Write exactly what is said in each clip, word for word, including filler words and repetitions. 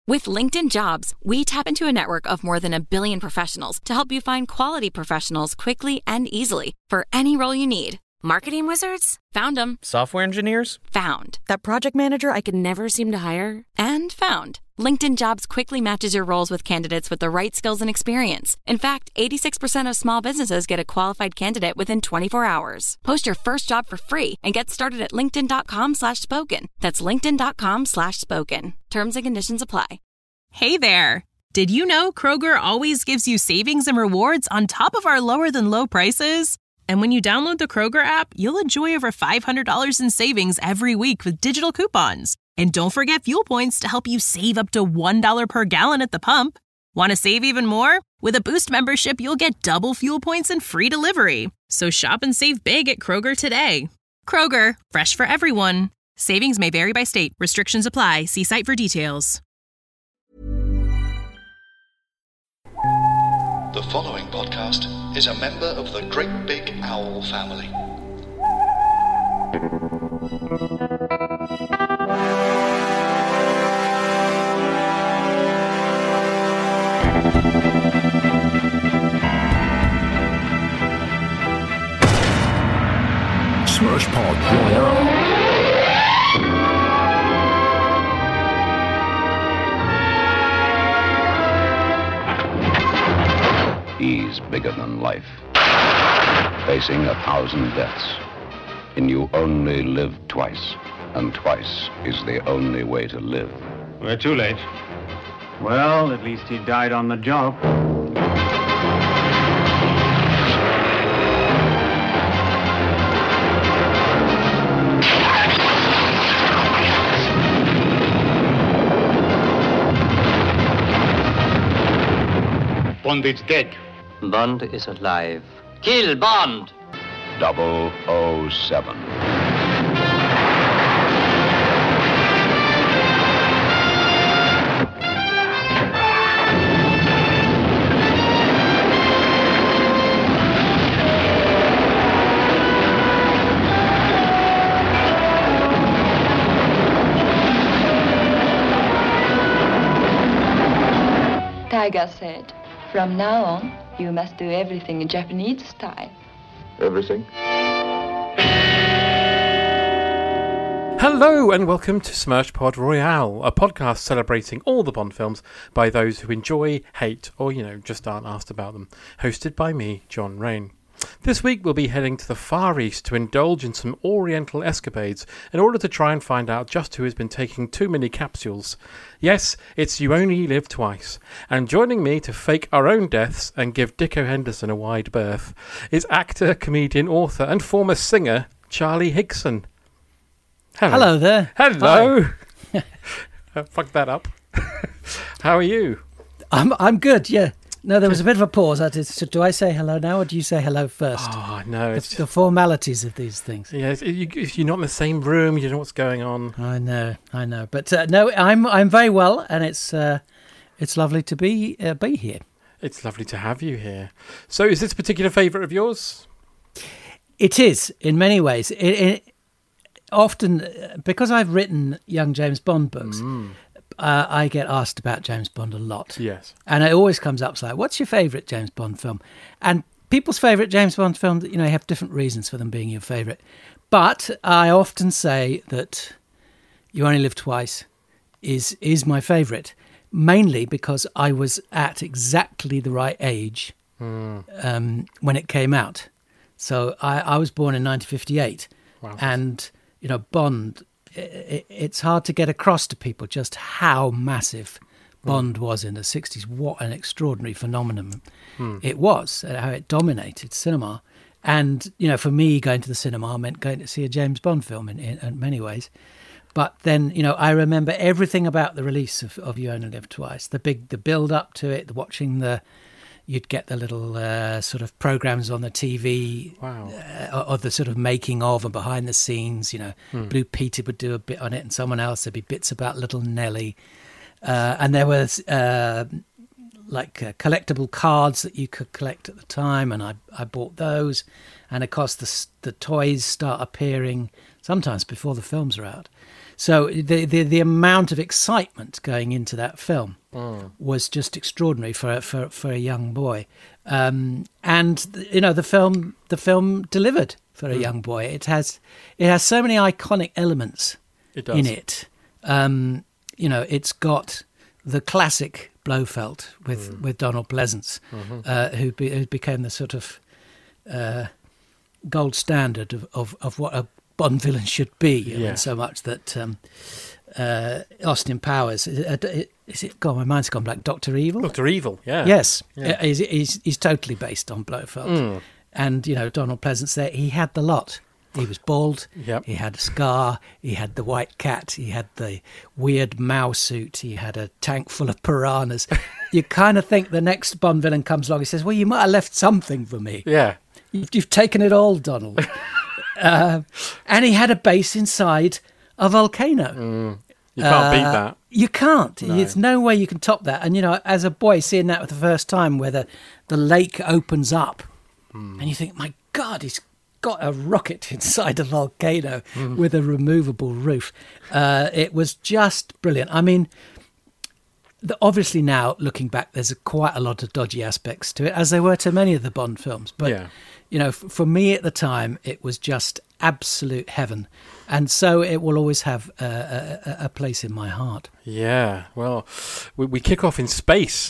With LinkedIn Jobs, we tap into a network of more than a billion professionals to help you find quality professionals quickly and easily for any role you need. Marketing wizards? Found them. Software engineers? Found. That project manager I could never seem to hire? And found. LinkedIn Jobs quickly matches your roles with candidates with the right skills and experience. In fact, eighty-six percent of small businesses get a qualified candidate within twenty-four hours. Post your first job for free and get started at linkedin.com slash spoken. That's linkedin.com slash spoken. Terms and conditions apply. Hey there. Did you know Kroger always gives you savings and rewards on top of our lower than low prices? And when you download the Kroger app, you'll enjoy over five hundred dollars in savings every week with digital coupons. And don't forget fuel points to help you save up to one dollar per gallon at the pump. Want to save even more? With a Boost membership, you'll get double fuel points and free delivery. So shop and save big at Kroger today. Kroger, fresh for everyone. Savings may vary by state. Restrictions apply. See site for details. The following podcast is a member of the Great Big Owl family. Smurfpod Royale. He's bigger than life, facing a thousand deaths. And you only live twice, and twice is the only way to live. We're too late. Well, at least he died on the job. Bond is dead. Bond is alive. Kill Bond! double oh seven. Tiger said, "From now on, you must do everything in Japanese style." Everything? Hello and welcome to Smurfpod Royale, a podcast celebrating all the Bond films by those who enjoy, hate, or, you know, just aren't asked about them. Hosted by me, John Rain. This week we'll be heading to the Far East to indulge in some Oriental escapades in order to try and find out just who has been taking too many capsules. Yes, it's You Only Live Twice. And joining me to fake our own deaths and give Dicko Henderson a wide berth is actor, comedian, author and former singer Charlie Higson. Hello, Hello there. Hello. uh, fuck that up. How are you? I'm I'm good, yeah. No, there was a bit of a pause. I did, so do I say hello now, or do you say hello first? Oh, no. The, it's the formalities of these things. Yeah, it's, you, if you're not in the same room, you don't know what's going on. I know, I know. But uh, no, I'm I'm very well, and it's uh, it's lovely to be uh, be here. It's lovely to have you here. So is this a particular favourite of yours? It is, in many ways. It, it, often, because I've written young James Bond books, mm. Uh, I get asked about James Bond a lot. Yes. And it always comes up, like, what's your favourite James Bond film? And people's favourite James Bond film, you know, have different reasons for them being your favourite. But I often say that You Only Live Twice is is my favourite, mainly because I was at exactly the right age mm. um, when it came out. So I, I was born in nineteen fifty-eight. Wow. And, you know, Bond... It's hard to get across to people just how massive Bond mm. was in the sixties. What an extraordinary phenomenon mm. it was, how it dominated cinema. And, you know, for me, going to the cinema meant going to see a James Bond film in, in, in many ways. But then, you know, I remember everything about the release of, of You Only Live Twice, the big, the build up to it, the watching the... You'd get the little uh, sort of programs on the T V, wow. uh, or the sort of making of and behind the scenes. You know, hmm. Blue Peter would do a bit on it, and someone else. There'd be bits about Little Nelly, uh, and there was uh, like uh, collectible cards that you could collect at the time, and I I bought those, and of course the the toys start appearing sometimes before the films are out. So the, the the amount of excitement going into that film mm. was just extraordinary for for for a young boy, um, and you know the film the film delivered for a mm. young boy. It has it has so many iconic elements it does. in it. Um, you know, it's got the classic Blofeld with, mm. with Donald Pleasence, mm-hmm. uh, who, be, who became the sort of uh, gold standard of, of, of what a Bond villain should be. Yeah. I mean, so much that um, uh, Austin Powers, is it, is it, God, my mind's gone blank, Doctor Evil? Doctor Evil, yeah. Yes, yeah. He's, he's, he's totally based on Blofeld. Mm. And, you know, Donald Pleasence there, he had the lot. He was bald, yep. he had a scar, he had the white cat, he had the weird Mao suit, he had a tank full of piranhas. You kind of think the next Bond villain comes along, he says, well, you might have left something for me. Yeah. You've, you've taken it all, Donald. uh, and he had a base inside a volcano. Mm. You can't uh, beat that. You can't. No. There's no way you can top that. And, you know, as a boy, seeing that for the first time where the, the lake opens up mm. and you think, my God, he's got a rocket inside a volcano mm. with a removable roof. Uh, it was just brilliant. I mean, the, obviously now, looking back, there's a, quite a lot of dodgy aspects to it, as there were to many of the Bond films. But, yeah. you know, f- for me at the time, it was just absolute heaven. And so it will always have a, a, a place in my heart. Yeah, well, we, we kick off in space.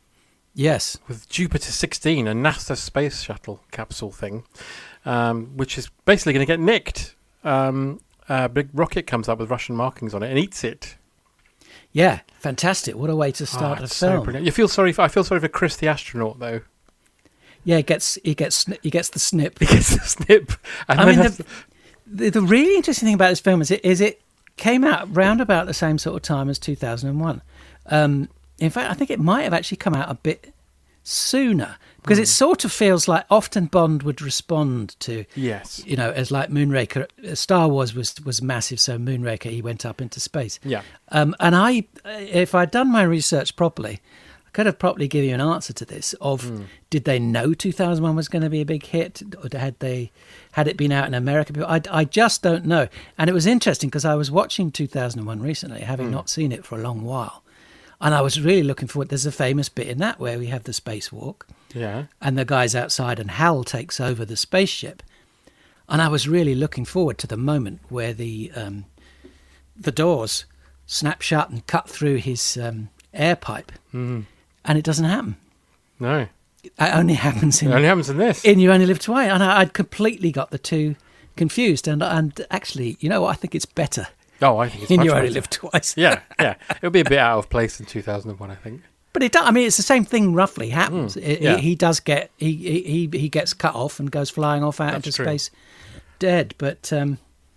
Yes. With Jupiter sixteen, a NASA space shuttle capsule thing, um, which is basically going to get nicked. Um, a big rocket comes up with Russian markings on it and eats it. Yeah, fantastic. What a way to start oh, a film. So you feel sorry for, I feel sorry for Chris the astronaut, though. Yeah, he gets, he gets, he gets the snip. He gets the snip. And I mean, the, the, the really interesting thing about this film is it, is it came out round about the same sort of time as two thousand one. Um, in fact, I think it might have actually come out a bit sooner because mm. it sort of feels like often Bond would respond to, yes, you know, as like Moonraker. Star Wars was was massive, so Moonraker, he went up into space. Yeah, um, and I, if I'd done my research properly, I could have probably given you an answer to this. Of mm. did they know two thousand one was going to be a big hit, or had they had it been out in America? I I just don't know. And it was interesting because I was watching two thousand one recently, having mm. not seen it for a long while. And I was really looking forward. There's a famous bit in that where we have the spacewalk. Yeah. And the guy's outside and Hal takes over the spaceship. And I was really looking forward to the moment where the um, the doors snap shut and cut through his um, air pipe. Mm. And it doesn't happen. No. It only happens in... It only happens in this. In You Only Live Twice. And I, I'd completely got the two confused. And, and actually, you know what? I think it's better. Oh, I think it's in much You better. Only Live Twice. yeah, yeah. It'll be a bit out of place in two thousand one, I think. But it does, I mean, it's the same thing roughly happens. Mm, it, yeah. he, he does get, he, he he gets cut off and goes flying off out That's into true. space dead. But, um,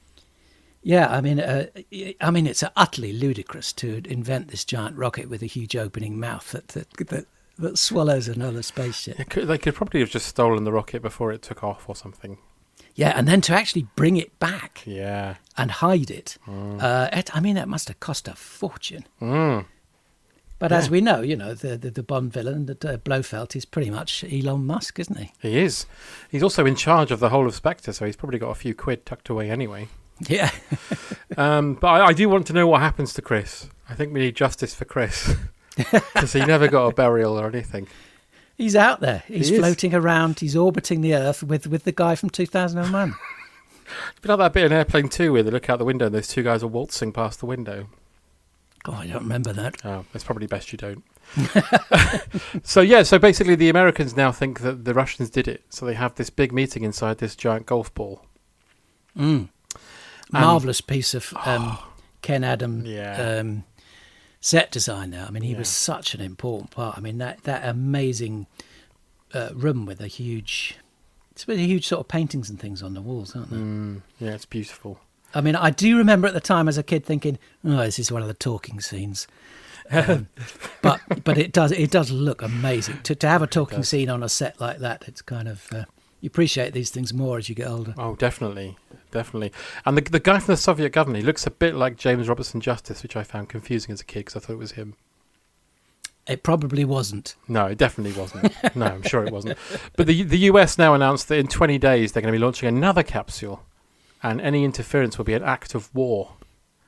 yeah, I mean, uh, I mean, it's utterly ludicrous to invent this giant rocket with a huge opening mouth that that, that, that swallows another spaceship. It could, they could probably have just stolen the rocket before it took off or something. Yeah, and then to actually bring it back yeah. and hide it. Mm. Uh, it I mean, that must have cost a fortune. Mm. But yeah. as we know, you know, the, the, the Bond villain, the, uh, Blofeld, is pretty much Elon Musk, isn't he? He is. He's also in charge of the whole of Spectre, so he's probably got a few quid tucked away anyway. Yeah. um, but I, I do want to know what happens to Chris. I think we need justice for Chris. Because he never got a burial or anything. He's out there. He's he floating around. He's orbiting the Earth with, with the guy from two thousand one. It's been like that bit in Airplane two where they look out the window and those two guys are waltzing past the window. Oh, I don't remember that. Oh, it's probably best you don't. So, yeah, so basically the Americans now think that the Russians did it. So they have this big meeting inside this giant golf ball. Mm. Marvellous piece of um, oh, Ken Adam yeah. um, set design there. I mean, he yeah. was such an important part. I mean, that, that amazing uh, room with a huge... It's with a huge sort of paintings and things on the walls, aren't there? Mm, yeah, it's beautiful. I mean, I do remember at the time as a kid thinking, "Oh, this is one of the talking scenes," um, but but it does it does look amazing to to have a talking scene on a set like that. It's kind of uh, you appreciate these things more as you get older. Oh, definitely, definitely. And the the guy from the Soviet government, he looks a bit like James Robertson Justice, which I found confusing as a kid because I thought it was him. It probably wasn't. No, it definitely wasn't. No, I'm sure it wasn't. But the the U S now announced that in twenty days they're going to be launching another capsule. And any interference will be an act of war.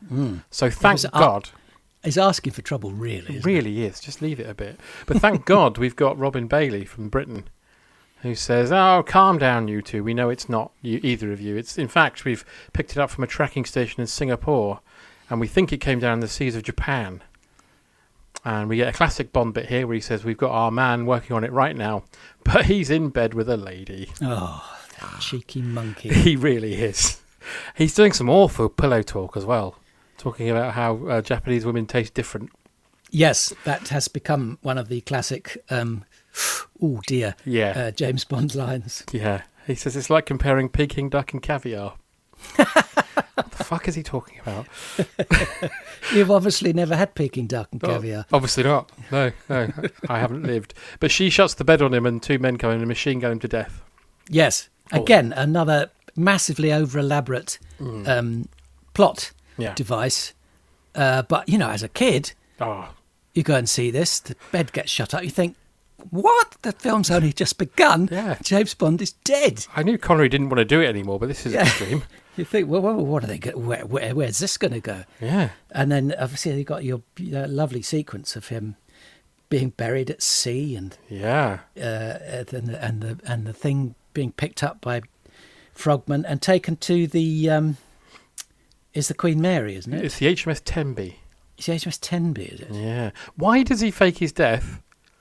Mm. So thank was, God. Uh, he's asking for trouble, really. It really it? is. Just leave it a bit. But thank God we've got Robin Bailey from Britain, who says, "Oh, calm down, you two. We know it's not you, either of you. It's in fact we've picked it up from a tracking station in Singapore, and we think it came down in the seas of Japan." And we get a classic Bond bit here where he says, "We've got our man working on it right now, but he's in bed with a lady." Oh, that cheeky monkey. He really is. He's doing some awful pillow talk as well, talking about how uh, Japanese women taste different. Yes, that has become one of the classic, um, oh dear, yeah. uh, James Bond lines. Yeah. He says it's like comparing Peking duck and caviar. What the fuck is he talking about? You've obviously never had Peking duck and caviar. Oh, obviously not. No, no, I haven't lived. But she shuts the bed on him and two men come in and machine gun him to death. Yes. Oh. Again, another massively over-elaborate mm. um, plot yeah. device. Uh, but, you know, as a kid, oh. you go and see this, the bed gets shut up, you think, what? The film's only just begun. Yeah. James Bond is dead. I knew Connery didn't want to do it anymore, but this is yeah. extreme. You think, well, well, what are they? Go- where, where, where's this going to go? Yeah. And then obviously you got your uh, lovely sequence of him being buried at sea, and yeah, uh, and the, and the and the thing being picked up by Frogman and taken to the um, is the Queen Mary, isn't it? It's the H M S Tenby. It's the H M S Tenby, is it? Yeah. Why does he fake his death?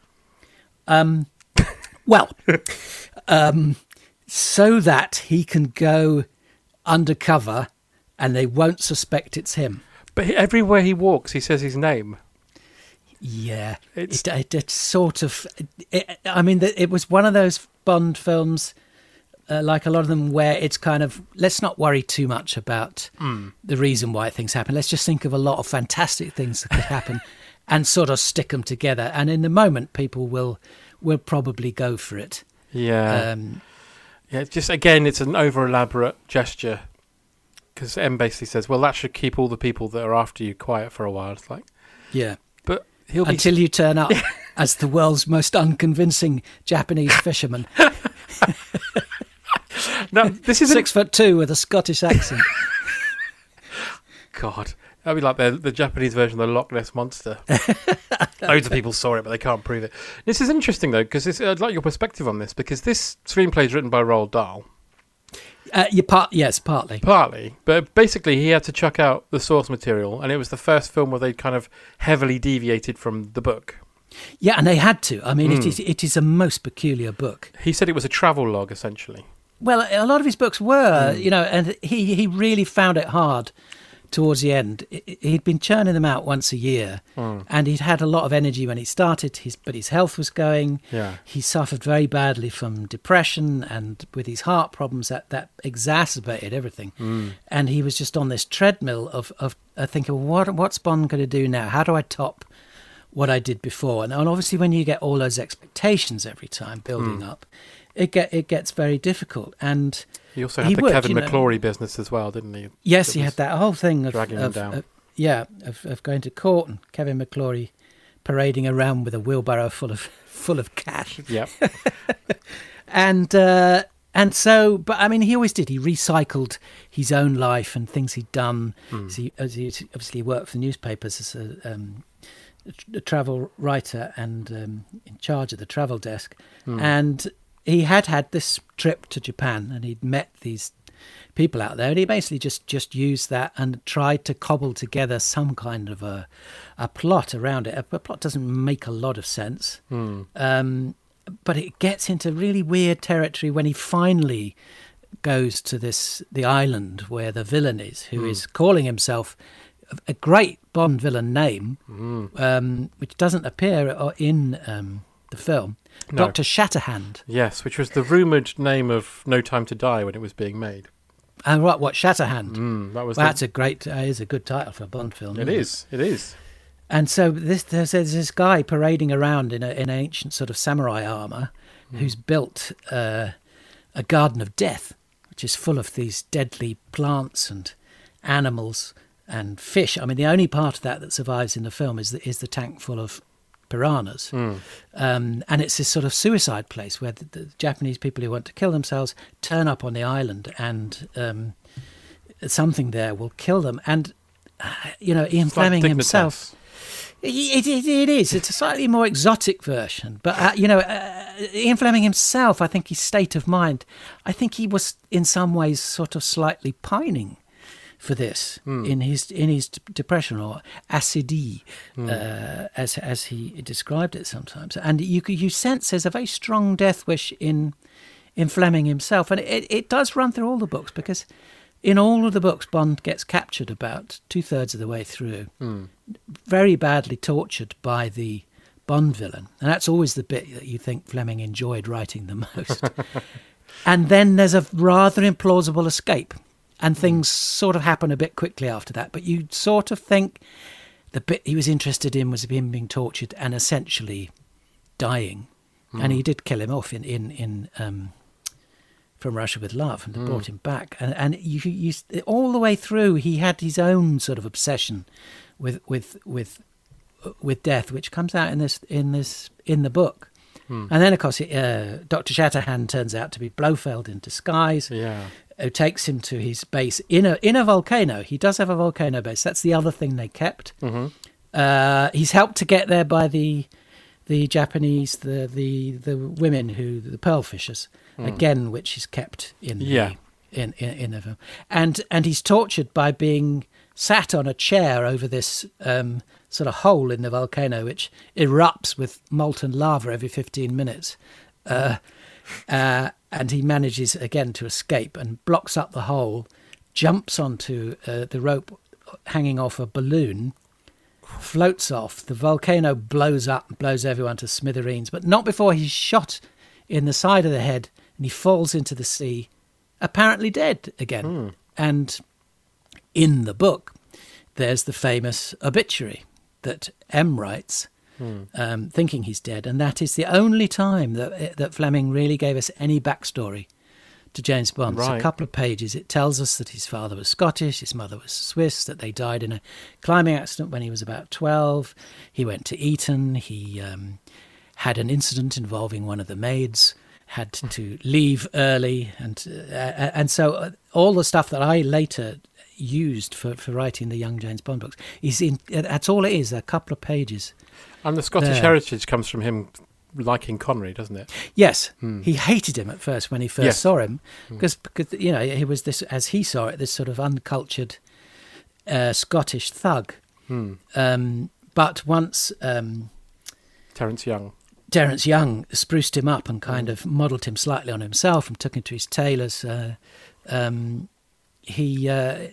Um. Well, um, so that he can go undercover and they won't suspect it's him. But everywhere he walks, he says his name. Yeah, it's it, it, it's sort of. It, I mean, it was one of those Bond films, uh, like a lot of them, where it's kind of let's not worry too much about mm. the reason why things happen. Let's just think of a lot of fantastic things that could happen, and sort of stick them together. And in the moment, people will will probably go for it. Yeah. Um, Yeah, it's just again, it's an over elaborate gesture because M basically says, "Well, that should keep all the people that are after you quiet for a while." It's like, yeah, but he'll until be... you turn up as the world's most unconvincing Japanese fisherman. No, this is six foot two with a Scottish accent. God, that'd be like the the Japanese version of the Loch Ness Monster. Loads of people saw it, but they can't prove it. This is interesting, though, because I'd like your perspective on this, because this screenplay is written by Roald Dahl. Uh, you part, yes, partly. Partly. But basically, he had to chuck out the source material, and it was the first film where they kind of heavily deviated from the book. Yeah, and they had to. I mean, mm. it is it is a most peculiar book. He said it was a travel log, essentially. Well, a lot of his books were, mm. you know, and he, he really found it hard towards the end. He'd been churning them out once a year, mm. and he'd had a lot of energy when he started, his, but his health was going. Yeah. He suffered very badly from depression, and with his heart problems, that, that exacerbated everything. Mm. And he was just on this treadmill of, of uh, thinking, well, what, what's Bond going to do now? How do I top what I did before? And, and obviously when you get all those expectations every time building mm. up, it get it gets very difficult. And he also had he the would, Kevin you know, McClory business as well, didn't he? Yes, he had that whole thing of, dragging of, him down. of yeah, of, of going to court and Kevin McClory parading around with a wheelbarrow full of full of cash. Yep. and uh, and so, but I mean, he always did. He recycled his own life and things he'd done. Mm. As he, as he obviously worked for newspapers as a, um, a travel writer and um, in charge of the travel desk, mm. and he had had this trip to Japan and he'd met these people out there, and he basically just, just used that and tried to cobble together some kind of a a plot around it. A, a plot doesn't make a lot of sense, mm. um, but it gets into really weird territory when he finally goes to this the island where the villain is, who mm. is calling himself a great Bond villain name, mm. um, which doesn't appear in um, the film. No. Doctor Shatterhand. Yes, which was the rumoured name of No Time to Die when it was being made. And what? What Shatterhand? Mm, that was. Well, the... That's a great. Uh, is a good title for a Bond film. It is. It? it is. And so this there's, there's this guy parading around in a, in ancient sort of samurai armour, mm. who's built uh, a garden of death, which is full of these deadly plants and animals and fish. I mean, the only part of that that survives in the film is the, is the tank full of piranhas. Mm. Um, and it's this sort of suicide place where the, the Japanese people who want to kill themselves turn up on the island, and um, something there will kill them. And uh, you know, Ian It's like Fleming Dignitas. himself. It, it, it is. It's a slightly more exotic version. But, uh, you know, uh, Ian Fleming himself, I think his state of mind, I think he was in some ways sort of slightly pining for this mm. in his in his depression, or acidie, mm. uh, as as he described it sometimes. And you you sense there's a very strong death wish in in Fleming himself. And it, it does run through all the books, because in all of the books, Bond gets captured about two-thirds of the way through, mm. very badly tortured by the Bond villain. And that's always the bit that you think Fleming enjoyed writing the most. And then there's a rather implausible escape, and things mm. sort of happen a bit quickly after that. But you sort of think the bit he was interested in was him being tortured and essentially dying. Mm. And he did kill him off in... in, in um, From Russia with Love, and mm. brought him back, and and you, you all the way through he had his own sort of obsession with with with with death, which comes out in this in this in the book. Mm. And then of course uh, Doctor Shatterhand turns out to be Blofeld in disguise, yeah, who takes him to his base in a in a volcano. He does have a volcano base. That's the other thing they kept. Mm-hmm. Uh, he's helped to get there by the the Japanese, the the the women who the pearl fishers. Mm. Again, which is kept in the, yeah. in, in in the film, and and he's tortured by being sat on a chair over this um, sort of hole in the volcano, which erupts with molten lava every fifteen minutes, uh, uh, and he manages again to escape and blocks up the hole, jumps onto uh, the rope hanging off a balloon, floats off. The volcano blows up, and blows everyone to smithereens, but not before he's shot in the side of the head. And he falls into the sea, apparently dead again. Mm. And in the book, there's the famous obituary that M writes, mm. um, thinking he's dead. And that is the only time that that Fleming really gave us any backstory to James Bond. Right. It's a couple of pages. It tells us that his father was Scottish, his mother was Swiss, that they died in a climbing accident when he was about twelve. He went to Eton. He um, had an incident involving one of the maids, had to leave early, and uh, and so all the stuff that I later used for, for writing the Young James Bond books is in. That's all it is. A couple of pages. And the Scottish there. heritage comes from him liking Connery, doesn't it? Yes, hmm. he hated him at first when he first yes. saw him, because because you know he was this, as he saw it, this sort of uncultured uh, Scottish thug. Hmm. Um, but once um, Terence Young. Terence Young spruced him up and kind of modelled him slightly on himself and took him to his tailors. Uh, um, he, uh,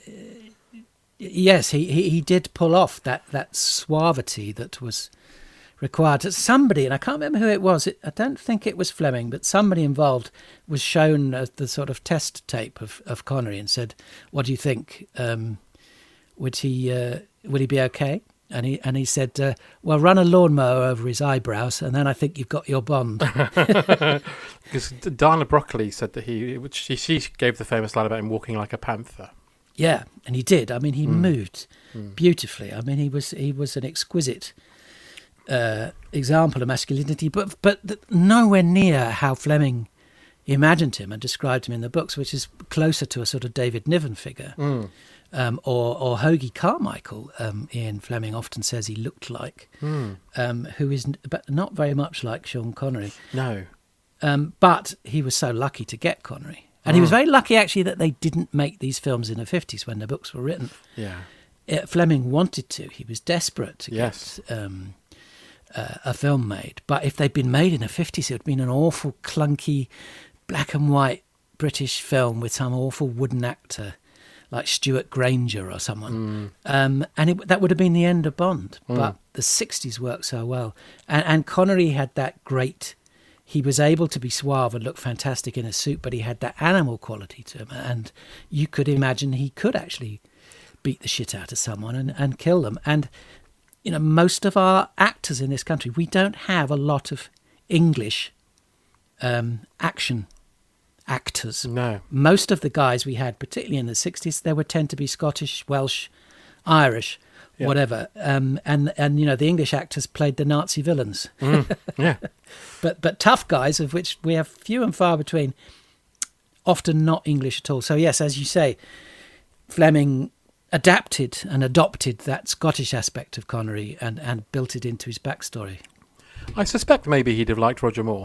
yes, he, he, he did pull off that, that suavity that was required. Somebody, and I can't remember who it was, it, I don't think it was Fleming, but somebody involved was shown uh, the sort of test tape of, of Connery and said, "What do you think? Um, would he uh, would he be okay?" And he and he said, uh, "Well, run a lawnmower over his eyebrows, and then I think you've got your Bond." Because Diana Broccoli said that he, which she, she gave the famous line about him walking like a panther. Yeah, and he did. I mean, he mm. moved mm. beautifully. I mean, he was he was an exquisite uh, example of masculinity, but but nowhere near how Fleming imagined him and described him in the books, which is closer to a sort of David Niven figure. Mm. Um, or, or Hoagie Carmichael, um, Ian Fleming often says he looked like, mm. um, who is n- but not very much like Sean Connery. No. Um, but he was so lucky to get Connery. And mm. he was very lucky, actually, that they didn't make these films in the fifties when the books were written. Yeah. It, Fleming wanted to. He was desperate to yes. get um, uh, a film made. But if they'd been made in the fifties, it would have been an awful, clunky, black and white British film with some awful wooden actor like Stuart Granger or someone. Mm. Um, and it, that would have been the end of Bond. Mm. But the sixties worked so well. And, and Connery had that great... He was able to be suave and look fantastic in a suit, but he had that animal quality to him. And you could imagine he could actually beat the shit out of someone and, and kill them. And, you know, most of our actors in this country, we don't have a lot of English um, action actors. No. Most of the guys we had, particularly in the sixties, they would tend to be Scottish, Welsh, Irish, yeah. whatever. Um, and, and, you know, the English actors played the Nazi villains. Mm, yeah. but but tough guys, of which we have few and far between, often not English at all. So, yes, as you say, Fleming adapted and adopted that Scottish aspect of Connery and, and built it into his backstory. I suspect maybe he'd have liked Roger Moore.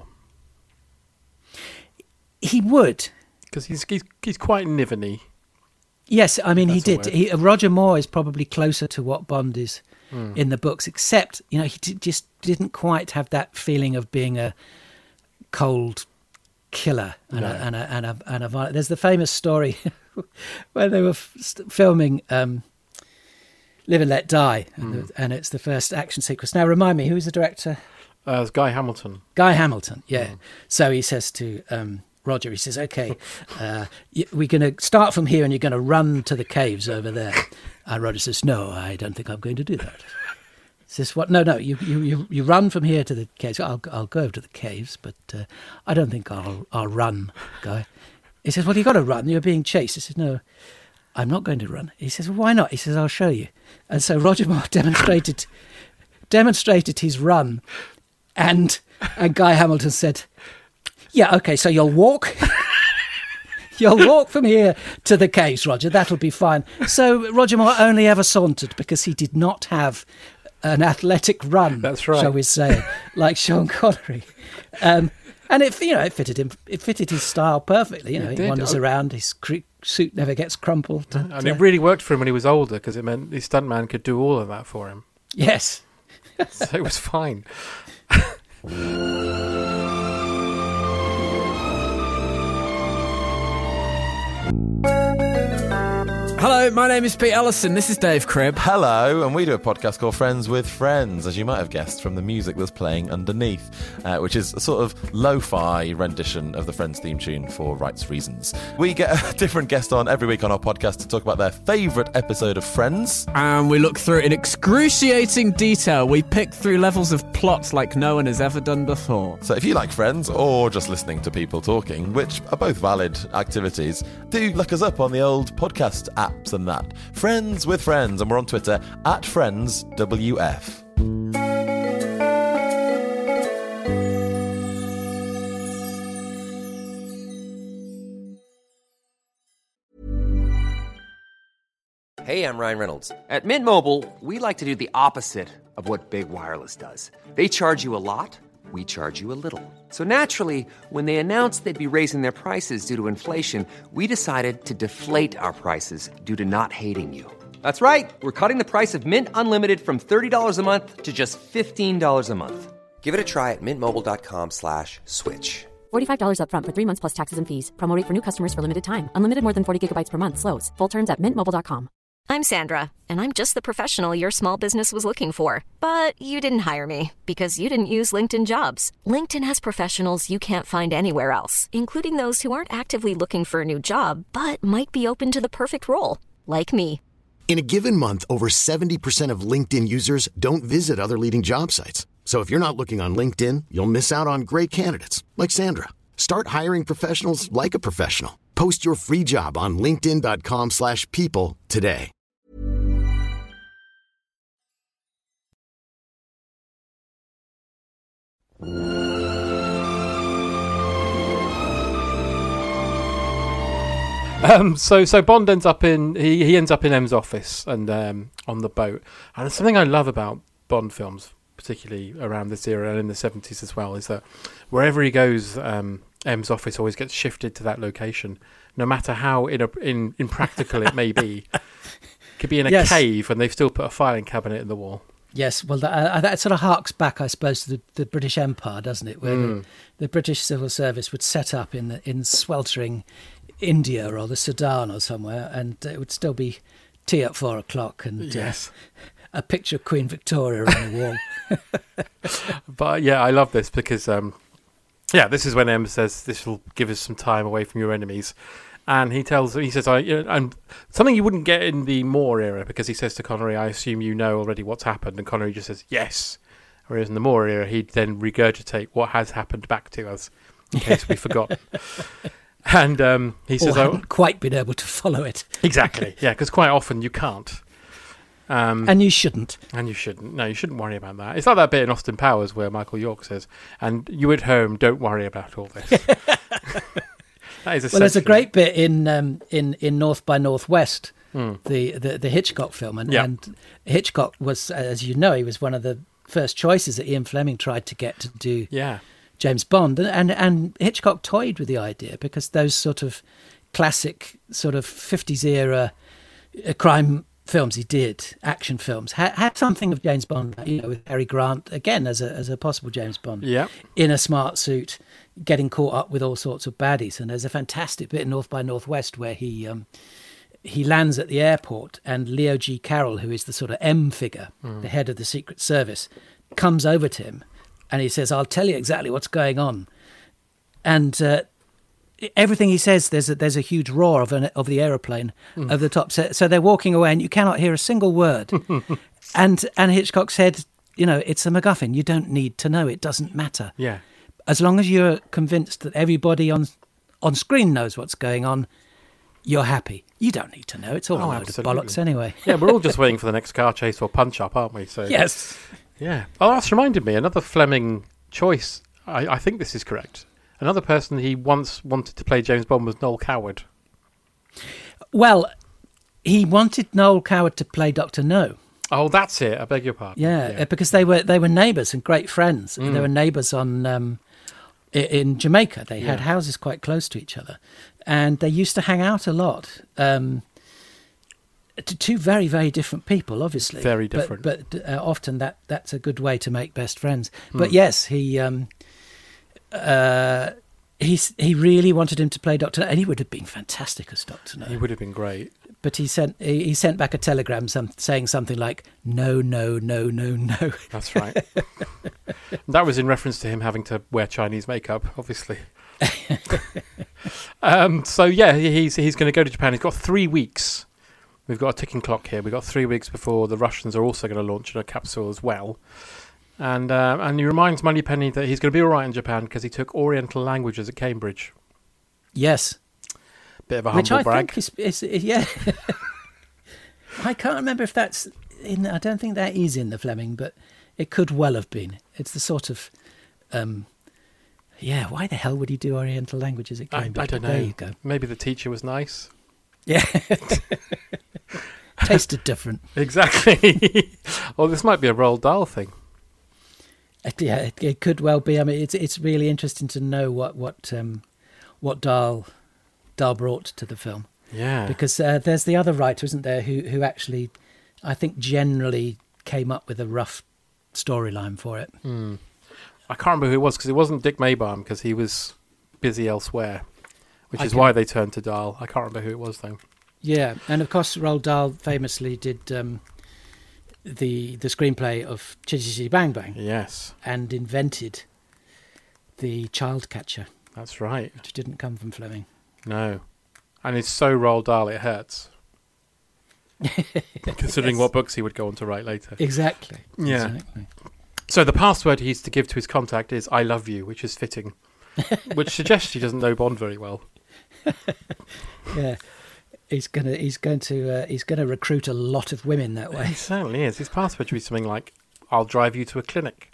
He would. Because he's, he's he's quite niveny. Yes, I mean, he That's did. He, Roger Moore is probably closer to what Bond is mm. in the books, except, you know, he d- just didn't quite have that feeling of being a cold killer and, no. a, and, a, and, a, and a violent. There's the famous story where they were f- filming um, Live and Let Die, and, mm. the, and it's the first action sequence. Now, remind me, who's the director? Uh, it's Guy Hamilton. Guy Hamilton, yeah. Mm. So he says to um, Roger, he says, okay, uh, we're going to start from here and you're going to run to the caves over there. And Roger says, no, I don't think I'm going to do that. He says, what? No, no, you, you, you, you run from here to the caves. I'll, I'll go over to the caves, but uh, I don't think I'll, I'll run, Guy. He says, well, you got to run. You're being chased. He says, no, I'm not going to run. He says, well, why not? He says, I'll show you. And so Roger Moore demonstrated demonstrated his run. And, and Guy Hamilton said, yeah, OK, so you'll walk. You'll walk from here to the caves, Roger. That'll be fine. So Roger Moore only ever sauntered because he did not have an athletic run, That's right. shall we say, like Sean Connery. Um, and it, you know, it fitted him. It fitted his style perfectly. You know, It he did. wanders Oh. around. His cre- suit never gets crumpled. And And, it uh, really worked for him when he was older because it meant his stuntman could do all of that for him. yes. So it was fine. Hello, my name is Pete Ellison. This is Dave Cribb. Hello, and we do a podcast called Friends with Friends, as you might have guessed from the music that's playing underneath, uh, which is a sort of lo-fi rendition of the Friends theme tune for rights reasons. We get a different guest on every week on our podcast to talk about their favourite episode of Friends. And we look through it in excruciating detail. We pick through levels of plots like no one has ever done before. So if you like Friends, or just listening to people talking, which are both valid activities, do look us up on the old podcast apps and that. Friends with Friends, and we're on Twitter at FriendsWF. Hey, I'm Ryan Reynolds. At Mint Mobile, we like to do the opposite of what Big Wireless does. They charge you a lot, we charge you a little. So naturally, when they announced they'd be raising their prices due to inflation, we decided to deflate our prices due to not hating you. That's right. We're cutting the price of Mint Unlimited from thirty dollars a month to just fifteen dollars a month. Give it a try at mintmobile.com slash switch. forty-five dollars up front for three months plus taxes and fees. Promo rate for new customers for limited time. Unlimited more than forty gigabytes per month. Slows full terms at mint mobile dot com. I'm Sandra, and I'm just the professional your small business was looking for. But you didn't hire me because you didn't use LinkedIn Jobs. LinkedIn has professionals you can't find anywhere else, including those who aren't actively looking for a new job, but might be open to the perfect role, like me. In a given month, over seventy percent of LinkedIn users don't visit other leading job sites. So if you're not looking on LinkedIn, you'll miss out on great candidates, like Sandra. Start hiring professionals like a professional. Post your free job on linkedin.com slash people today. Um, so so Bond ends up in he, he ends up in M's office and um, on the boat. And something I love about Bond films, particularly around this era and in the seventies as well, is that wherever he goes, um, M's office always gets shifted to that location, no matter how in, in, impractical it may be. It could be in a yes. cave and they've still put a filing cabinet in the wall. Yes, well, that, uh, that sort of harks back, I suppose, to the, the British Empire, doesn't it? Where mm. the, the British civil service would set up in the, in sweltering India or the Sudan or somewhere, and it would still be tea at four o'clock and yes. uh, a picture of Queen Victoria on the wall. But yeah, I love this because, um, yeah, this is when M says this will give us some time away from your enemies. And he tells, he says, I, you know, and something you wouldn't get in the Moore era, because he says to Connery, I assume you know already what's happened. And Connery just says, yes. Whereas in the Moore era, he'd then regurgitate what has happened back to us, in case we forgot. And um, he says, or hadn't oh, quite been able to follow it. Exactly, yeah, because quite often you can't. Um, and you shouldn't. And you shouldn't. No, you shouldn't worry about that. It's like that bit in Austin Powers where Michael York says, and you at home, don't worry about all this. That is well, there's a great bit in um, in in North by Northwest Mm. the, the the Hitchcock film, and, Yeah. and Hitchcock was, as you know, he was one of the first choices that Ian Fleming tried to get to do Yeah. James Bond, and, and and Hitchcock toyed with the idea because those sort of classic sort of fifties era uh, crime films he did, action films, had, had something of James Bond, you know, with Cary Grant again as a as a possible James Bond, Yeah. in a smart suit, getting caught up with all sorts of baddies. And there's a fantastic bit in North by Northwest where he um, he lands at the airport, and Leo G. Carroll, who is the sort of M figure, Mm. the head of the Secret Service, comes over to him, and he says, "I'll tell you exactly what's going on." And uh, everything he says, there's a, there's a huge roar of an, of the aeroplane Mm. over the top. So, so they're walking away, and you cannot hear a single word. and and Hitchcock said, "You know, it's a MacGuffin. You don't need to know. It doesn't matter. Yeah. As long as you're convinced that everybody on on screen knows what's going on, you're happy. You don't need to know. It's all Oh, a load of absolutely. bollocks anyway." Yeah, we're all just waiting for the next car chase or punch up, aren't we? So Yes. Yeah. Oh, that's reminded me. Another Fleming choice. I, I think this is correct. Another person he once wanted to play James Bond was Noel Coward. Well, he wanted Noel Coward to play Doctor No. Oh, that's it. I beg your pardon. Yeah, uh, because they were they were neighbours and great friends. Mm. They were neighbours on um, i- in Jamaica. They had Yeah. houses quite close to each other, and they used to hang out a lot. Um, to two very very different people, obviously. Very But- different. But, uh, often that that's a good way to make best friends. But Mm. yes, he. Um, uh, he he really wanted him to play Doctor No, and he would have been fantastic as Doctor No. He would have been great. But he sent he, he sent back a telegram some, saying something like, "No, no, no, no, no." That's right. That was in reference to him having to wear Chinese makeup, obviously. um, so yeah, he- he's he's going to go to Japan. He's got three weeks. We've got a ticking clock here. We've got three weeks before the Russians are also going to launch a capsule as well. And uh, and he reminds Moneypenny that he's going to be all right in Japan because he took Oriental languages at Cambridge. Yes. Bit of a Which humble I brag. think is, is yeah. I can't remember if that's in. I don't think that is in the Fleming, but it could well have been. It's the sort of, um, yeah. Why the hell would he do Oriental languages at I, Cambridge? I don't know. There you go. Maybe the teacher was nice. Yeah. Tasted different. Exactly. Well, this might be a Roald Dahl thing. It- yeah, it, it could well be. I mean, it's it's really interesting to know what what um, what Dahl Dahl brought to the film. Yeah. Because uh, there's the other writer, isn't there, who who actually, I think, generally came up with a rough storyline for it. Hmm. I can't remember who it was because it wasn't Dick Maybaum because he was busy elsewhere, which I is can- why they turned to Dahl. I can't remember who it was though. Yeah, and of course, Roald Dahl famously did um, the the screenplay of Chitty Chitty Bang Bang. Yes. And invented the Child Catcher. That's right. Which didn't come from Fleming. No. And it's so Roald Dahl it hurts. Considering Yes. what books he would go on to write later. Exactly. Yeah. Exactly. So the password he's to give to his contact is "I love you," which is fitting, which suggests he doesn't know Bond very well. Yeah, he's gonna he's going to uh, he's going to recruit a lot of women that way. He certainly is. His password should be something like "I'll drive you to a clinic."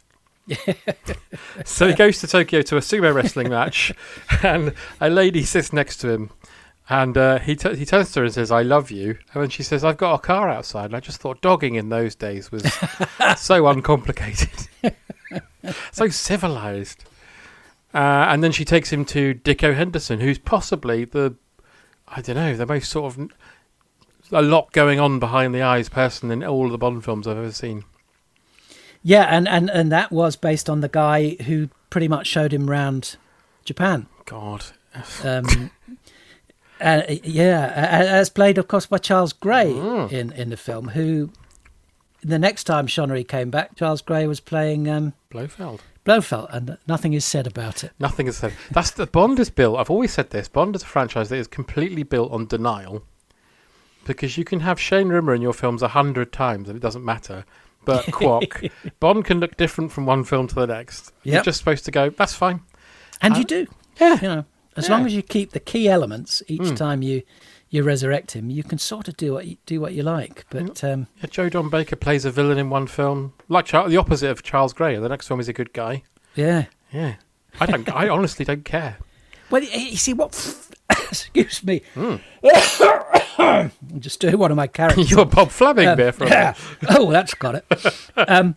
So he goes to Tokyo to a sumo wrestling match, and a lady sits next to him, and uh, he t- he turns to her and says, "I love you," and then she says, "I've got a car outside." And I just thought dogging in those days was so uncomplicated, so civilized. Uh, and then she takes him to Dicko Henderson, who's possibly the, I don't know, the most sort of a lot going on behind the eyes person in all of the Bond films I've ever seen. Yeah, and, and, and that was based on the guy who pretty much showed him round Japan. God. Um, uh, yeah, a- as played, of course, by Charles Gray Mm. in, in the film, who the next time Connery came back, Charles Gray was playing um, Blofeld. Blofeld, and nothing is said about it. Nothing is said. That's the Bond is built. I've always said this. Bond is a franchise that is completely built on denial, because you can have Shane Rimmer in your films a hundred times and it doesn't matter. But Quack, Bond can look different from one film to the next. You're Yep. just supposed to go, that's fine. And Uh, you do. Yeah. You know, as Yeah. long as you keep the key elements each Mm. time you, you resurrect him, you can sort of do what you, do what you like. But um, Yeah, Joe Don Baker plays a villain in one film, like Char- the opposite of Charles Gray. The next film is a good guy. yeah. Yeah, I don't. I honestly don't care. Well, you see what? Excuse me. Mm. I'm just doing one of my characters. You're Bob Fleming um, there for a yeah. Oh, that's got it. Um,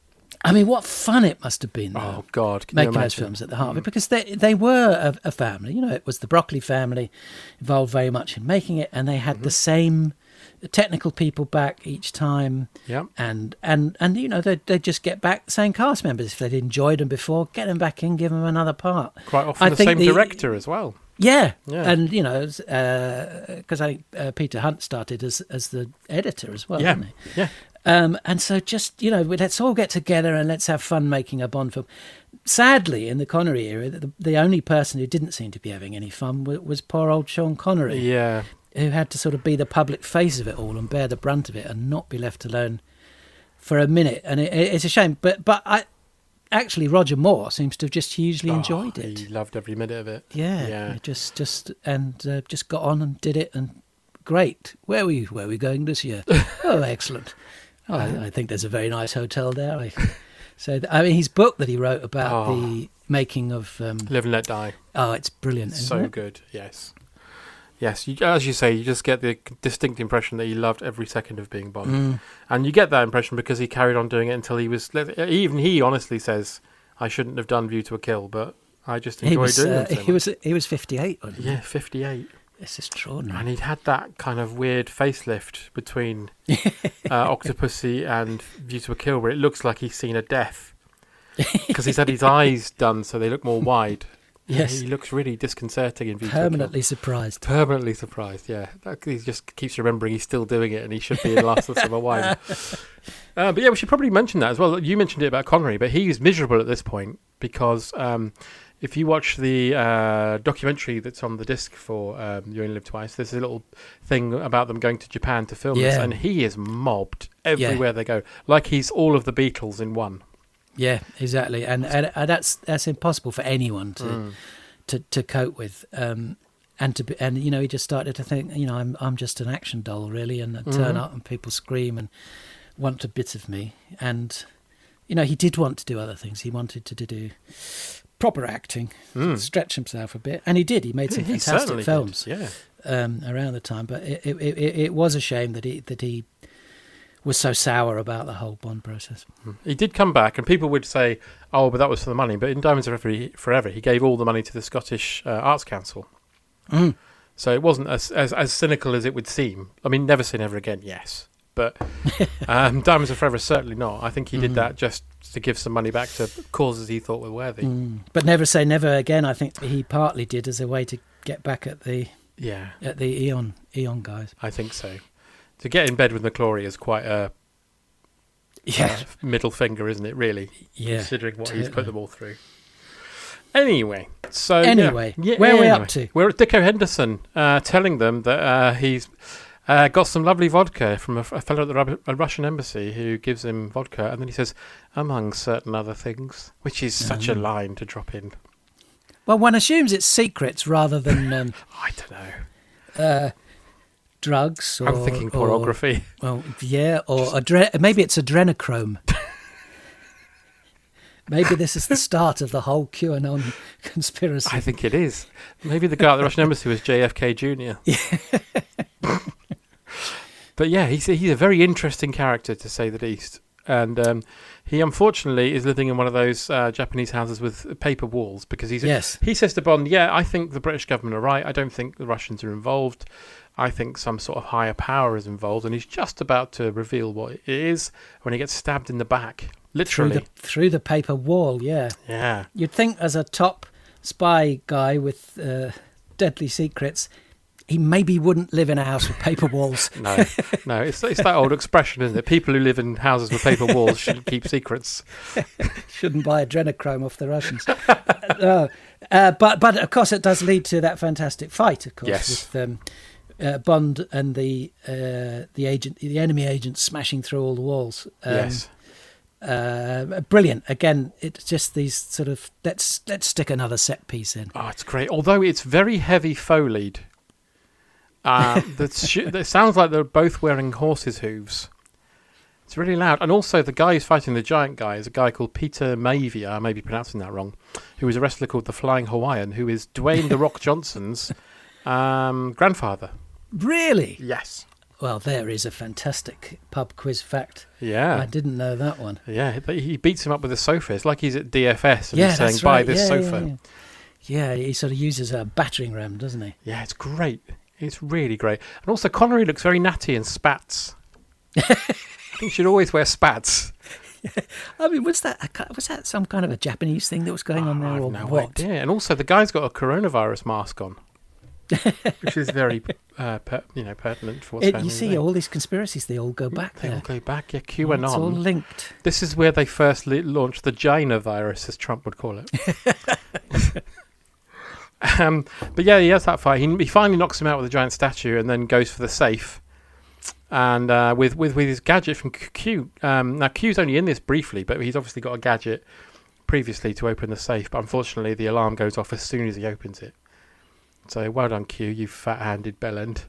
I mean, what fun it must have been. Though, oh God, can making you those imagine? films at the heart of it, because they they were a, a family. You know, it was the Broccoli family involved very much in making it, and they had mm-hmm. the same technical people back each time. Yeah, and and and you know, they they just get back the same cast members if they'd enjoyed them before, get them back in, give them another part. Quite often I the think same the, director as well. Yeah, yeah. And you know, because uh, I think uh, Peter Hunt started as as the editor as well, yeah, didn't he? Yeah. Um, and so just, you know, let's all get together and let's have fun making a Bond film. Sadly, in the Connery era, the, the only person who didn't seem to be having any fun was, was poor old Sean Connery. Yeah. Who had to sort of be the public face of it all and bear the brunt of it and not be left alone for a minute. And it, it's a shame. But but I actually, Roger Moore seems to have just hugely oh, enjoyed it. He loved every minute of it. Yeah. yeah. Just, just, and uh, just got on and did it. And great. Where are we, where are we going this year? Oh, excellent. Oh, I, I think there's a very nice hotel there. I, so, I mean, his book that he wrote about oh. the making of um, Live and Let Die. Oh, it's brilliant. So isn't it? good. Yes, yes. You, as you say, you just get the distinct impression that he loved every second of being Bond, mm. and you get that impression because he carried on doing it until he was. Even he honestly says, "I shouldn't have done View to a Kill, but I just enjoyed he was, doing uh, it." So he was he was fifty-eight. Wasn't he? Yeah, fifty-eight. It's extraordinary. And he'd had that kind of weird facelift between uh, Octopussy and View to a Kill, where it looks like he's seen a death. Because he's had his eyes done so they look more wide. Yes. He looks really disconcerting in View Permanently to a Kill. surprised. Permanently surprised, yeah. That, he just keeps remembering he's still doing it and he should be in Last of the Summer Wine. Uh, but yeah, we should probably mention that as well. You mentioned it about Connery, but he's miserable at this point because... Um, if you watch the uh, documentary that's on the disc for um, You Only Live Twice, there's a little thing about them going to Japan to film yeah. this, and he is mobbed everywhere yeah. they go, like he's all of the Beatles in one. Yeah, exactly, and, and, and that's that's impossible for anyone to mm. to, to cope with, um, and to be, and you know, he just started to think, you know, I'm I'm just an action doll really, and I turn mm-hmm. up and people scream and want a bit of me, and you know, he did want to do other things. He wanted to do. proper acting, mm. stretch himself a bit, and he did. He made some he fantastic films, did. yeah, um, around the time. But it, it, it, it was a shame that he that he was so sour about the whole Bond process. He did come back, and people would say, "Oh, but that was for the money." But in Diamonds Are Forever, forever he gave all the money to the Scottish uh, Arts Council, mm. so it wasn't as, as as cynical as it would seem. I mean, Never Say Never Again, yes. But um, Diamonds Are Forever, certainly not. I think he did mm. that just to give some money back to causes he thought were worthy. Mm. But Never Say Never Again, I think he partly did as a way to get back at the yeah at the Eon Eon guys. I think so. To get in bed with McClory is quite a yeah uh, middle finger, isn't it? Really, yeah. Considering what totally. he's put them all through. Anyway, so anyway, yeah. Yeah, where anyway. are we up to? We're at Dicko Henderson, uh, telling them that uh, he's. Uh, got some lovely vodka from a, a fellow at the Rub- a Russian embassy who gives him vodka, and then he says, among certain other things, which is mm. such a line to drop in. Well, one assumes it's secrets rather than... Um, I don't know. Uh, drugs or... I'm thinking pornography. Or, well, yeah, or adre- maybe it's adrenochrome. Maybe this is the start of the whole QAnon conspiracy. I think it is. Maybe the guy at the Russian embassy was J F K Junior Yeah. But yeah, he's a, he's a very interesting character, to say the least. And um, he unfortunately is living in one of those uh, Japanese houses with paper walls because he's yes. he says to Bond, yeah, I think the British government are right. I don't think the Russians are involved. I think some sort of higher power is involved. And he's just about to reveal what it is when he gets stabbed in the back. Literally. Through the, through the paper wall, yeah. Yeah. You'd think as a top spy guy with uh, deadly secrets... he maybe wouldn't live in a house with paper walls. no, no, it's it's that old expression, isn't it? People who live in houses with paper walls shouldn't keep secrets. Shouldn't buy adrenochrome off the Russians. uh, uh, but but of course it does lead to that fantastic fight, of course, yes. with um, uh, Bond and the uh, the agent, the enemy agent, smashing through all the walls. Um, yes. Uh, brilliant. Again, it's just these sort of let's let's stick another set piece in. Oh, it's great. Although it's very heavy Foleyed. Uh, sh- it sounds like they're both wearing horses' hooves. It's really loud. And also the guy who's fighting the giant guy is a guy called Peter Mavia, I may be pronouncing that wrong, who is a wrestler called the Flying Hawaiian, who is Dwayne The Rock Johnson's um, grandfather. Really? Yes. Well, there is a fantastic pub quiz fact. Yeah. I didn't know that one. Yeah, but he beats him up with a sofa. It's like he's at D F S and Yeah, he's saying, that's buy right. this Yeah, sofa. yeah, yeah. Yeah, he sort of uses a battering ram, doesn't he? Yeah, it's great. It's really great. And also, Connery looks very natty in spats. I think you should always wear spats. I mean, was that a, was that some kind of a Japanese thing that was going on there, I have or no what? idea. And also, the guy's got a coronavirus mask on, which is very, uh, per, you know, pertinent for what's It, going you on see, there. all these conspiracies, they all go back They there. all go back. Yeah, QAnon. It's all linked. This is where they first li- launched the Gina virus, as Trump would call it. um, but yeah, he has that fight. He, he finally knocks him out with a giant statue, and then goes for the safe. And uh, with, with with his gadget from Q. Um, now Q's only in this briefly, but he's obviously got a gadget previously to open the safe. But unfortunately, the alarm goes off as soon as he opens it. So well done, Q, you fat-handed bellend.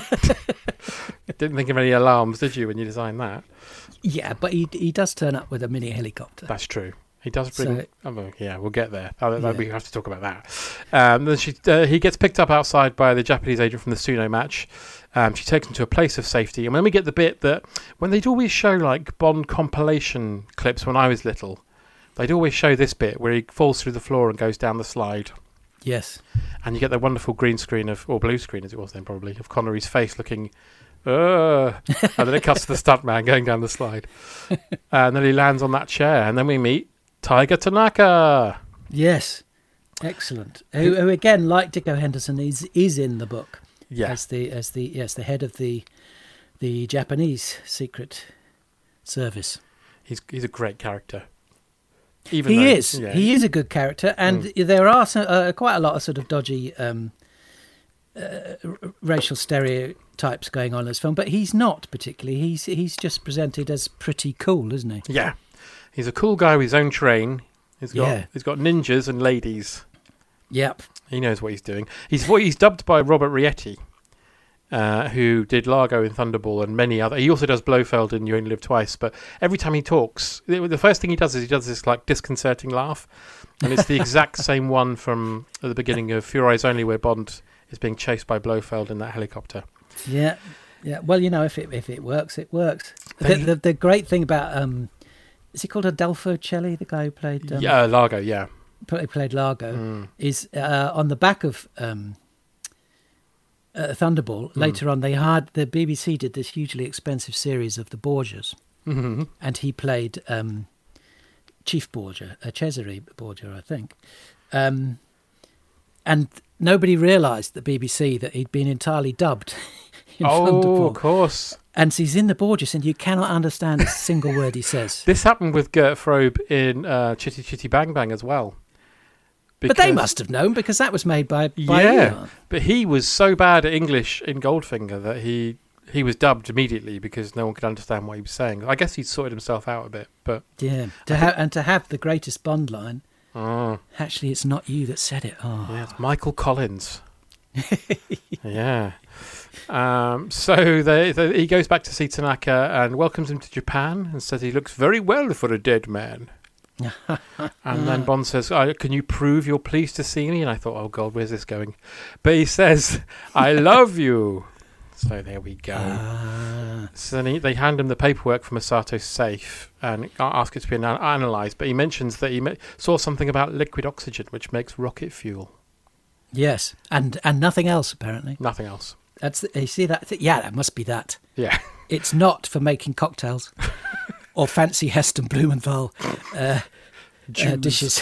Didn't think of any alarms, did you, when you designed that? Yeah, but he he does turn up with a mini helicopter. That's true. He does bring... So- oh, well, yeah, we'll get there. Oh, Yeah. We have to talk about that. Um, then she, uh, he gets picked up outside by the Japanese agent from the Suno match. Um, she takes him to a place of safety. And then we get the bit that... When they'd always show, like, Bond compilation clips when I was little, they'd always show this bit where he falls through the floor and goes down the slide. Yes. And you get the wonderful green screen of, or blue screen as it was then probably, of Connery's face looking, uh, and then it cuts to the stuntman going down the slide. And then he lands on that chair, and then we meet Tiger Tanaka. Yes. Excellent. Who, who again, like Dicko Henderson, is is in the book. Yeah. As the as the yes, the head of the the Japanese secret service. He's he's a great character. Even he though, is. yeah. He is a good character, and Mm. there are some, uh, quite a lot of sort of dodgy um, uh, r- racial stereotypes going on in this film. But he's not particularly. He's he's just presented as pretty cool, isn't he? Yeah. He's a cool guy with his own train. He's got Yeah. he's got ninjas and ladies. Yep. He knows what he's doing. He's vo- he's dubbed by Robert Rietti, uh, who did Largo in Thunderball and many other. He also does Blofeld in You Only Live Twice. But every time he talks, the the first thing he does is he does this like disconcerting laugh, and it's the exact same one from at the beginning of Few Eyes Only, where Bond is being chased by Blofeld in that helicopter. Yeah. Yeah. Well, you know, if it if it works, it works. The, They- the, the great thing about um, is he called Adolfo Celli, the guy who played um, yeah, uh, Largo. Yeah. pl- played Largo, Mm. is uh, on the back of um, uh, Thunderball. Mm. Later on, they had the B B C did this hugely expensive series of the Borgias, Mhm. and he played um, Chief Borgia, uh, Cesare Borgia, I think. Um, and nobody realised, the B B C, that he'd been entirely dubbed in Oh, Thunderball. of course. And so he's in the Borgias, and you cannot understand a single word he says. This happened with Gert Frobe in uh, Chitty Chitty Bang Bang as well. But they Because- must have known, because that was made by, by yeah, Eon. but he was so bad at English in Goldfinger that he he was dubbed immediately because no one could understand what he was saying. I guess he'd sorted himself out a bit, but Yeah, to have and to have the greatest Bond line. Oh. Actually, it's not you that said it. Oh, yeah, it's Michael Collins. yeah. Um, so they, they, he goes back to see Tanaka and welcomes him to Japan and says he looks very well for a dead man. And then Bond says, oh, can you prove you're pleased to see me? And I thought, oh God, where's this going? But he says, I love you. So there we go. Ah. So then he, they hand him the paperwork from Masato's safe and ask it to be an- analysed. But he mentions that he ma- saw something about liquid oxygen, which makes rocket fuel. yes, and and nothing else apparently. Nothing else. That's the, you see that? Yeah, that must be that. Yeah. It's not for making cocktails or fancy Heston Blumenthal uh, uh, Juice. dishes.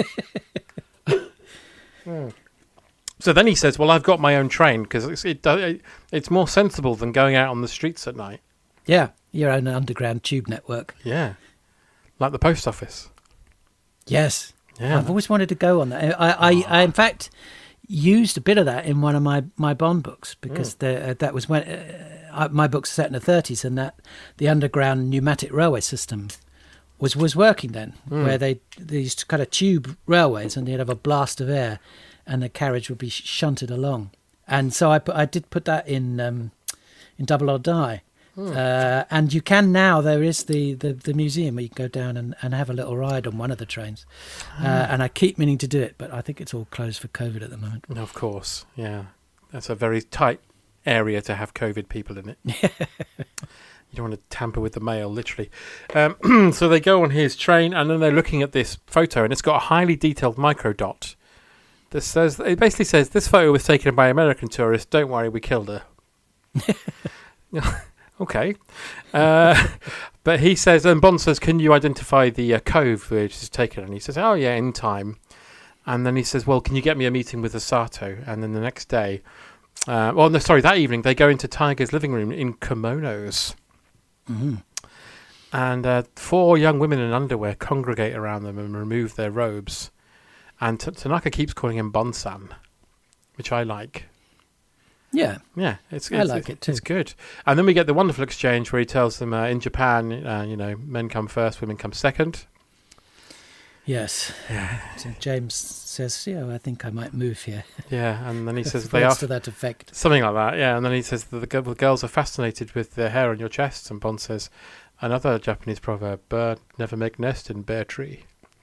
Hmm. So then he says, well, I've got my own train because it's, it, it, it's more sensible than going out on the streets at night. Yeah, your own underground tube network. Yeah. Like the post office. Yes. Yeah. I've always wanted to go on that. I, I, I in fact, used a bit of that in one of my, my Bond books because Mm. the, uh, that was when uh, my book's set in the thirties, and that the underground pneumatic railway system was was working then, Mm. where they, they used to kind of tube railways, and you'd have a blast of air, and the carriage would be sh- shunted along. And so I put, I did put that in um, in Double or Die. Mm. Uh, and you can now, there is the, the, the museum where you can go down and, and have a little ride on one of the trains. Uh, Ah. and I keep meaning to do it, but I think it's all closed for COVID at the moment. Of course, yeah. That's a very tight area to have COVID people in it. You don't want to tamper with the mail, literally. Um, so they go on his train, and then they're looking at this photo, and it's got a highly detailed microdot. That says, it basically says, this photo was taken by American tourists. Don't worry, we killed her. Okay. Uh, but he says, and Bond says, can you identify the uh, cove which is taken? And he says, oh, yeah, in time. And then he says, well, can you get me a meeting with Osato? And then the next day, uh, well, no, sorry, that evening, they go into Tiger's living room in kimonos. Mm-hmm. And uh, four young women in underwear congregate around them and remove their robes. And T- Tanaka keeps calling him Bon-san, which I like. Yeah. Yeah, it's, I it's, like it's, it too. It's good. And then we get the wonderful exchange where he tells them, uh, in Japan, uh, you know, men come first, women come second. Yes. Yeah. So James says, yeah, I think I might move here. Yeah, and then he says they are... to that effect. Something like that, yeah. And then he says that the, g- the girls are fascinated with their hair on your chests. And Bond says, another Japanese proverb, bird never make nest in bare tree.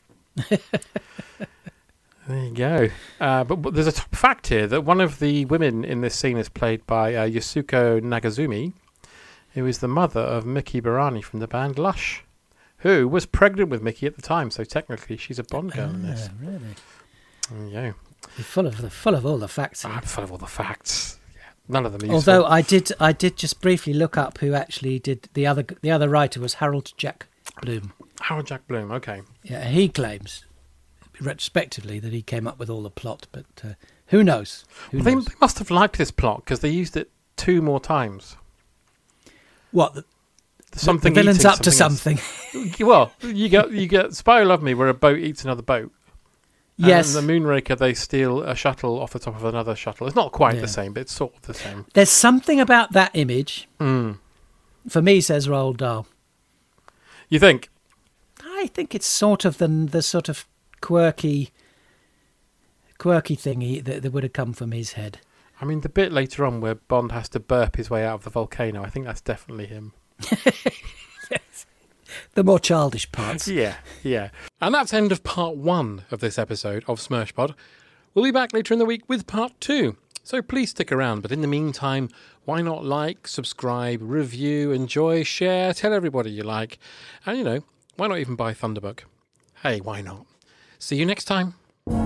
There you go. Uh, but, but there's a top fact here that one of the women in this scene is played by uh, Yasuko Nagazumi, who is the mother of Miki Barani from the band Lush, who was pregnant with Mickey at the time. So technically, she's a Bond girl in this. Ah, really? There you go. You're full of the full of all the facts. Here. I'm full of all the facts. Yeah, none of them are useful. Although I did, I did just briefly look up who actually did the other. The other writer was Harold Jack Bloom. Harold Jack Bloom. Okay. Yeah, he claims, retrospectively, that he came up with all the plot, but uh, who knows? Who well, knows? They, they must have liked this plot because they used it two more times. What? The, something the villain's eating up to something. Well, you get you get Spy Who Loved Me, where a boat eats another boat. Yes. And the Moonraker, they steal a shuttle off the top of another shuttle. It's not quite Yeah. the same, but it's sort of the same. There's something about that image. Mm. For me, says Roald Dahl. You think? I think it's sort of the the sort of quirky, quirky thing he, that, that would have come from his head. I mean, the bit later on where Bond has to burp his way out of the volcano, I think that's definitely him. Yes. The more childish parts. Yeah, yeah. And that's the end of part one of this episode of Smirshpod. We'll be back later in the week with part two. So please stick around. But in the meantime, why not like, subscribe, review, enjoy, share, tell everybody you like. And, you know, why not even buy Thunderbook? Hey, why not? See you next time.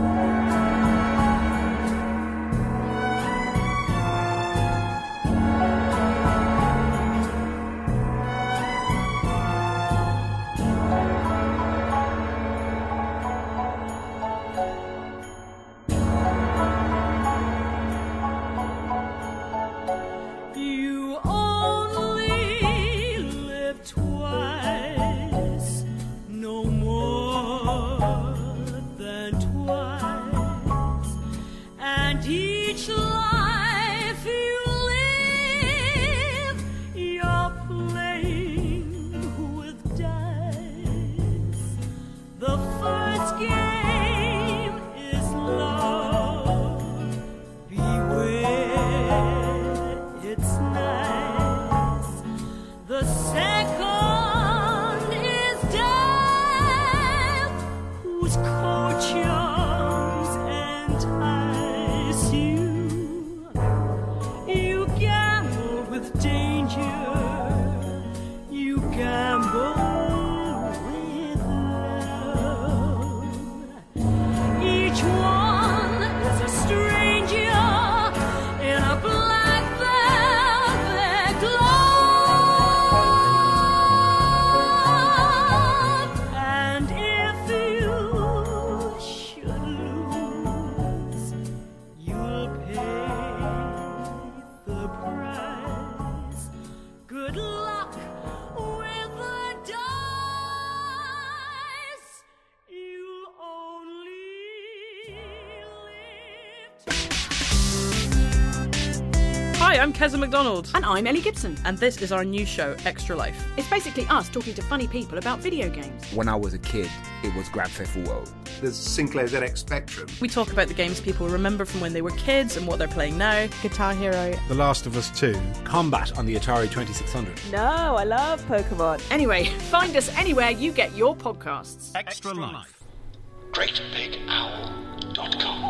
Hi, I'm Keza McDonald. And I'm Ellie Gibson. And this is our new show, Extra Life. It's basically us talking to funny people about video games. When I was a kid, it was Grand Theft Auto. There's Sinclair Z X Spectrum. We talk about the games people remember from when they were kids and what they're playing now. Guitar Hero. The Last of Us two. Combat on the Atari twenty-six hundred. No, I love Pokemon. Anyway, find us anywhere you get your podcasts. Extra Life. great big owl dot com